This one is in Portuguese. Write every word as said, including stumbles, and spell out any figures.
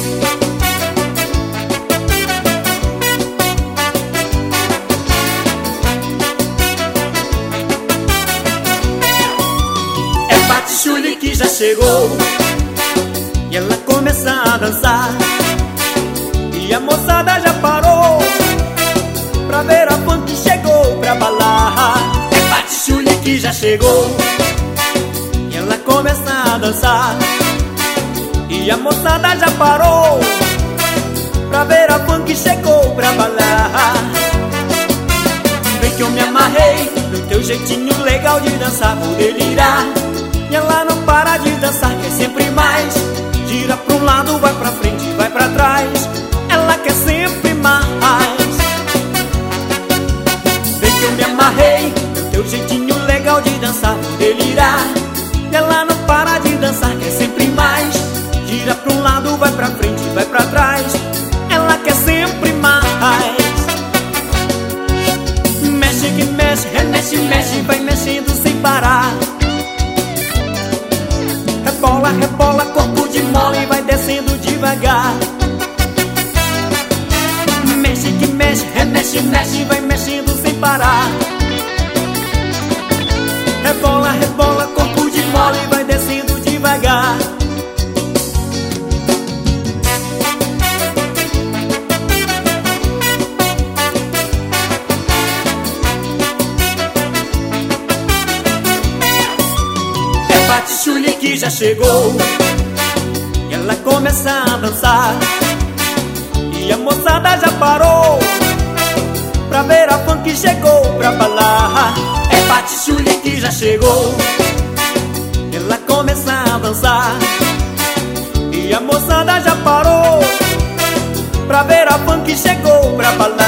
É Pati Chuli que já chegou e ela começa a dançar, e a moçada já parou pra ver a funk que chegou pra balar. É Pati Chuli que já chegou e ela começa a dançar, e a moçada já parou pra ver a funk que chegou pra balar. Vem que eu me amarrei no teu jeitinho legal de dançar, vou delirar. E ela não para de dançar, quer sempre mais. Gira pra um lado, vai pra frente, vai pra trás. Ela quer sempre mais. Vem que eu me amarrei no teu jeitinho legal de dançar, vou delirar. E ela não para de dançar, quer sempre mais. Gira pra um lado, vai pra frente, vai pra trás. Ela quer sempre mais. Mexe que mexe, remexe, mexe, vai mexendo sem parar. Rebola, rebola, corpo de mole, vai descendo devagar. Mexe que mexe, remexe, mexe, vai mexendo sem parar. Rebola, rebola, corpo de mole, vai descendo devagar. Pati Chuli que já chegou e ela começa a dançar, e a moçada já parou pra ver a funk que chegou pra balar. É Pati Chuli que já chegou e ela começa a dançar, e a moçada já parou pra ver a funk que chegou pra balar.